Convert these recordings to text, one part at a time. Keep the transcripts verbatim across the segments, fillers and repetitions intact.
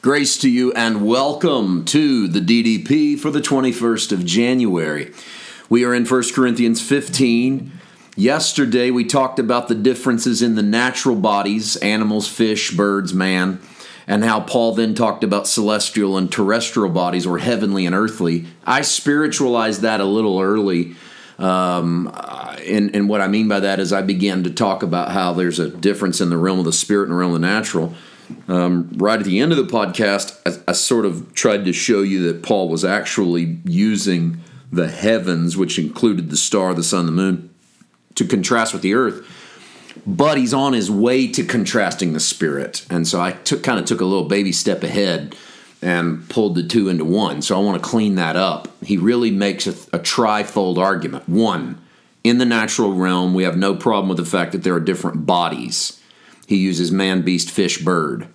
Grace to you and welcome to the D D P for the twenty-first of January. We are in First Corinthians fifteen. Yesterday we talked about the differences in the natural bodies, animals, fish, birds, man, and how Paul then talked about celestial and terrestrial bodies, or heavenly and earthly. I spiritualized that a little early. Um, and, and what I mean by that is I began to talk about how there's a difference in the realm of the spirit and the realm of the natural. Um, right at the end of the podcast, I, I sort of tried to show you that Paul was actually using the heavens, which included the star, the sun, the moon, to contrast with the earth. But he's on his way to contrasting the spirit. And so I took kind of took a little baby step ahead and pulled the two into one. So I want to clean that up. He really makes a, a trifold argument. One, in the natural realm, we have no problem with the fact that there are different bodies. He uses man, beast, fish, bird.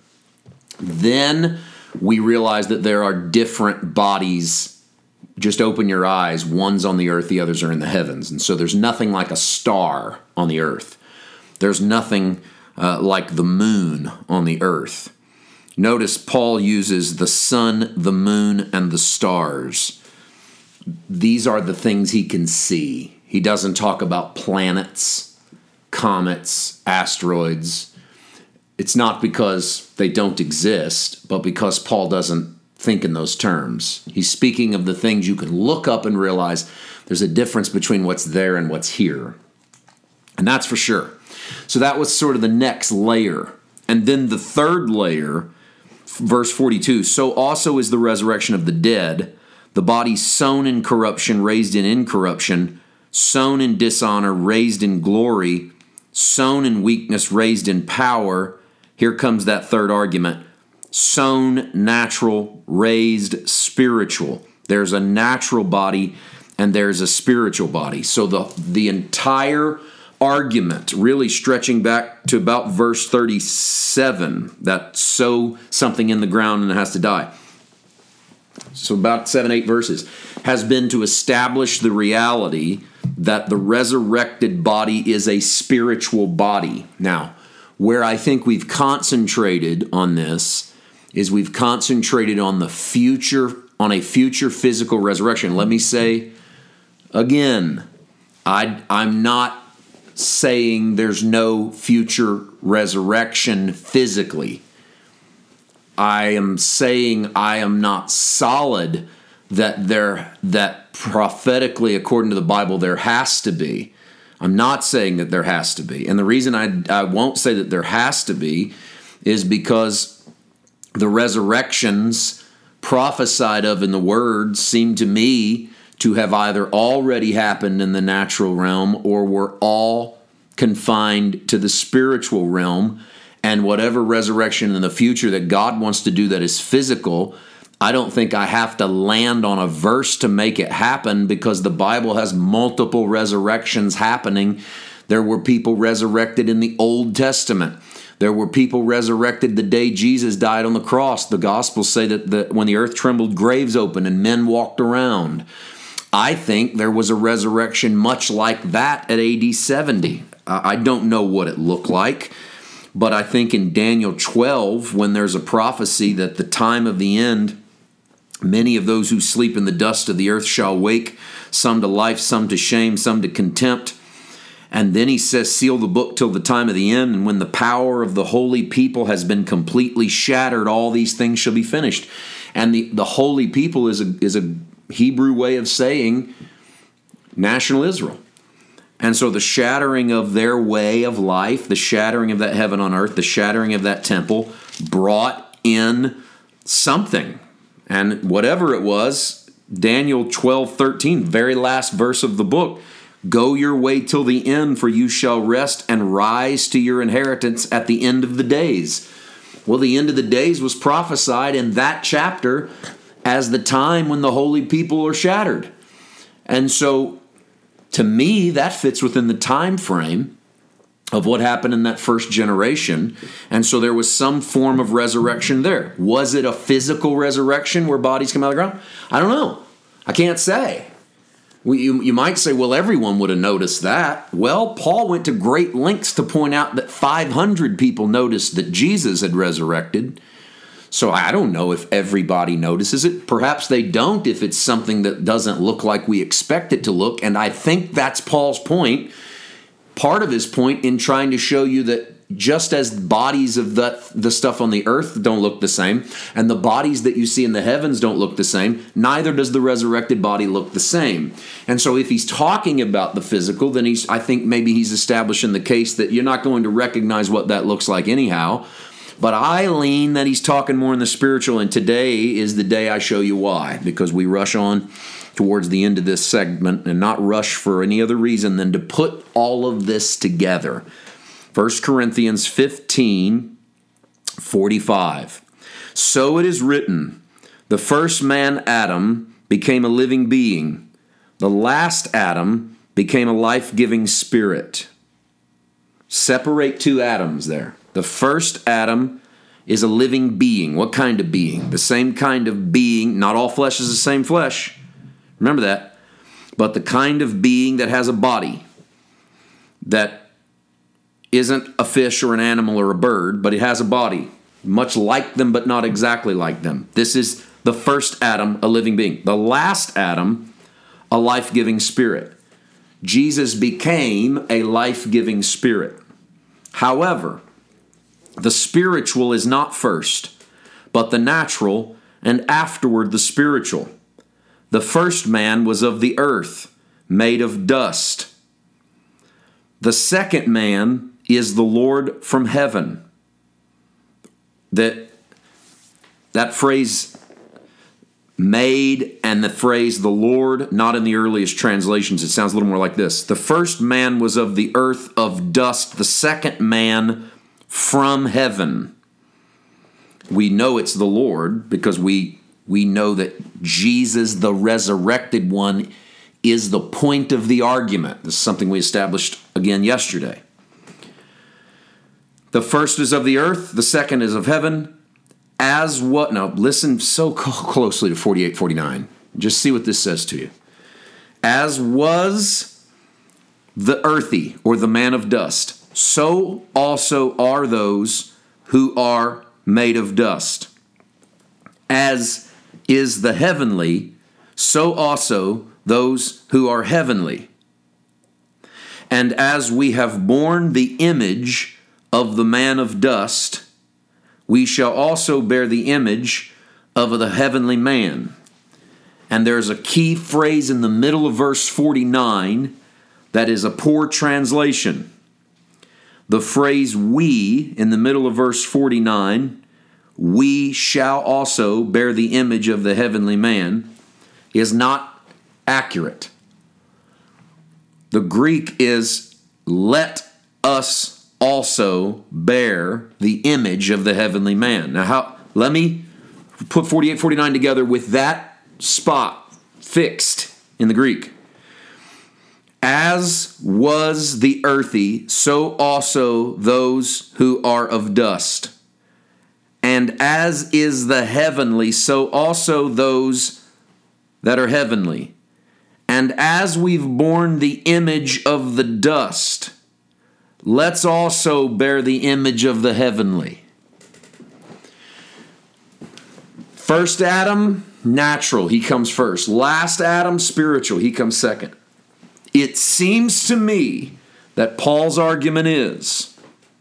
Then we realize that there are different bodies. Just open your eyes. One's on the earth, the others are in the heavens. And so there's nothing like a star on the earth. There's nothing uh, like the moon on the earth. Notice Paul uses the sun, the moon, and the stars. These are the things he can see. He doesn't talk about planets, comets, asteroids. It's not because they don't exist, but because Paul doesn't think in those terms. He's speaking of the things you can look up and realize there's a difference between what's there and what's here. And that's for sure. So that was sort of the next layer. And then the third layer, verse forty-two, so also is the resurrection of the dead, the body sown in corruption, raised in incorruption, sown in dishonor, raised in glory, sown in weakness, raised in power. Here comes that third argument. Sown natural, raised spiritual. There's a natural body and there's a spiritual body. So the, the entire argument, really stretching back to about verse thirty-seven, that sow something in the ground and it has to die. So about seven, eight verses, has been to establish the reality that the resurrected body is a spiritual body. Now, where I think we've concentrated on this is we've concentrated on the future, on a future physical resurrection. Let me say again, I, I'm not saying there's no future resurrection physically. I am saying I am not solid that there that prophetically, according to the Bible, there has to be. I'm not saying that there has to be. And the reason I, I won't say that there has to be is because the resurrections prophesied of in the Word seem to me to have either already happened in the natural realm or were all confined to the spiritual realm. And whatever resurrection in the future that God wants to do that is physical, I don't think I have to land on a verse to make it happen, because the Bible has multiple resurrections happening. There were people resurrected in the Old Testament. There were people resurrected the day Jesus died on the cross. The Gospels say that the, when the earth trembled, graves opened and men walked around. I think there was a resurrection much like that at A D seventy. I don't know what it looked like, but I think in Daniel twelve, when there's a prophecy that the time of the end, many of those who sleep in the dust of the earth shall wake, some to life, some to shame, some to contempt. And then he says, seal the book till the time of the end. And when the power of the holy people has been completely shattered, all these things shall be finished. And the, the holy people is a, is a Hebrew way of saying national Israel. And so the shattering of their way of life, the shattering of that heaven on earth, the shattering of that temple brought in something. And whatever it was, Daniel twelve thirteen, very last verse of the book, go your way till the end, for you shall rest and rise to your inheritance at the end of the days. Well, the end of the days was prophesied in that chapter as the time when the holy people are shattered. And so, to me, that fits within the time frame of what happened in that first generation. And so there was some form of resurrection there. Was it a physical resurrection where bodies come out of the ground? I don't know. I can't say. We, you, you might say, well, everyone would have noticed that. Well, Paul went to great lengths to point out that five hundred people noticed that Jesus had resurrected. So I don't know if everybody notices it. Perhaps they don't if it's something that doesn't look like we expect it to look. And I think that's Paul's point, part of his point in trying to show you that just as bodies of the, the stuff on the earth don't look the same, and the bodies that you see in the heavens don't look the same, neither does the resurrected body look the same. And so if he's talking about the physical, then he's I think maybe he's establishing the case that you're not going to recognize what that looks like anyhow. But I lean that he's talking more in the spiritual, and today is the day I show you why, because we rush on towards the end of this segment and not rush for any other reason than to put all of this together. First Corinthians fifteen, forty-five. So it is written, the first man, Adam, became a living being. The last Adam became a life-giving spirit. Separate two Adams there. The first Adam is a living being. What kind of being? The same kind of being. Not all flesh is the same flesh. Remember that. But the kind of being that has a body. That isn't a fish or an animal or a bird, but it has a body. Much like them, but not exactly like them. This is the first Adam, a living being. The last Adam, a life-giving spirit. Jesus became a life-giving spirit. However, the spiritual is not first, but the natural, and afterward the spiritual. The first man was of the earth, made of dust. The second man is the Lord from heaven. That, that phrase, made, and the phrase, the Lord, not in the earliest translations. It sounds a little more like this. The first man was of the earth, of dust. The second man from heaven. We know it's the Lord because we we know that Jesus, the resurrected one, is the point of the argument. This is something we established again yesterday. The first is of the earth, the second is of heaven. As what? Now listen so closely to forty-eight, forty-nine. Just see what this says to you. As was the earthy, or the man of dust, so also are those who are made of dust. As is the heavenly, so also those who are heavenly. And as we have borne the image of the man of dust, we shall also bear the image of the heavenly man. And there's a key phrase in the middle of verse forty-nine that is a poor translation. The phrase we, in the middle of verse forty-nine, we shall also bear the image of the heavenly man, is not accurate. The Greek is let us also bear the image of the heavenly man. Now, how? Let me put forty-eight, forty-nine together with that spot fixed in the Greek. As was the earthy, so also those who are of dust. And as is the heavenly, so also those that are heavenly. And as we've borne the image of the dust, let's also bear the image of the heavenly. First Adam, natural, he comes first. Last Adam, spiritual, he comes second. It seems to me that Paul's argument is,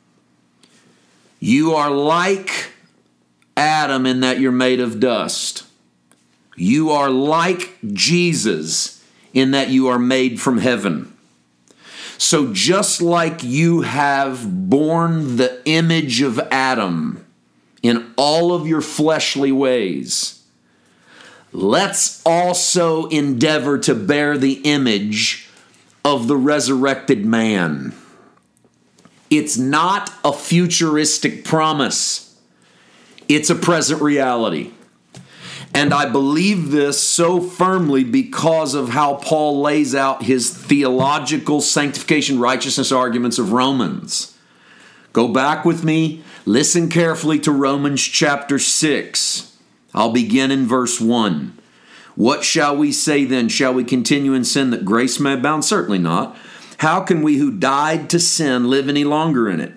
you are like Adam in that you're made of dust. You are like Jesus in that you are made from heaven. So just like you have borne the image of Adam in all of your fleshly ways, let's also endeavor to bear the image of the resurrected man. It's not a futuristic promise. It's a present reality. And I believe this so firmly because of how Paul lays out his theological sanctification righteousness arguments of Romans. Go back with me. Listen carefully to Romans chapter six. I'll begin in verse one. What shall we say then? Shall we continue in sin that grace may abound? Certainly not. How can we who died to sin live any longer in it?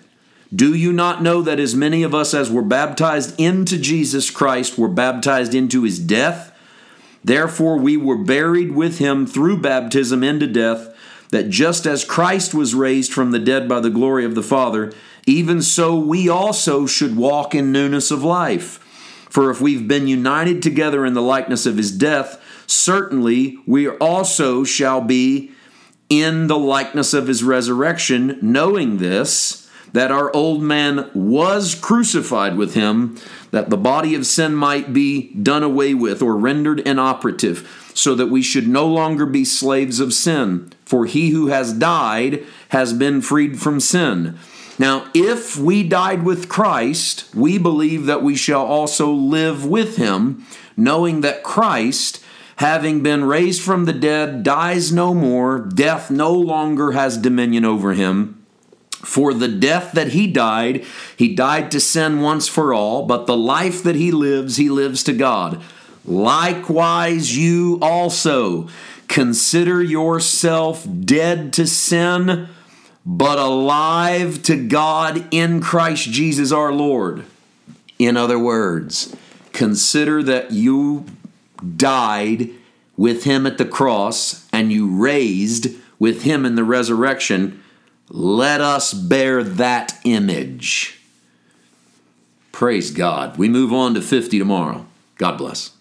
Do you not know that as many of us as were baptized into Jesus Christ were baptized into his death? Therefore we were buried with him through baptism into death, that just as Christ was raised from the dead by the glory of the Father, even so we also should walk in newness of life. For if we've been united together in the likeness of his death, certainly we also shall be in the likeness of his resurrection, knowing this, that our old man was crucified with him, that the body of sin might be done away with or rendered inoperative, so that we should no longer be slaves of sin. For he who has died has been freed from sin. Now, if we died with Christ, we believe that we shall also live with him, knowing that Christ, having been raised from the dead, dies no more, death no longer has dominion over him. For the death that he died, he died to sin once for all, but the life that he lives, he lives to God. Likewise, you also consider yourself dead to sin, but alive to God in Christ Jesus our Lord. In other words, consider that you died with him at the cross and you raised with him in the resurrection. Let us bear that image. Praise God. We move on to fifty tomorrow. God bless.